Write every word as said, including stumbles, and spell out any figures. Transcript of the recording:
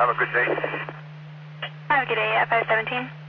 Have a good day. Have a good day at five seventeen.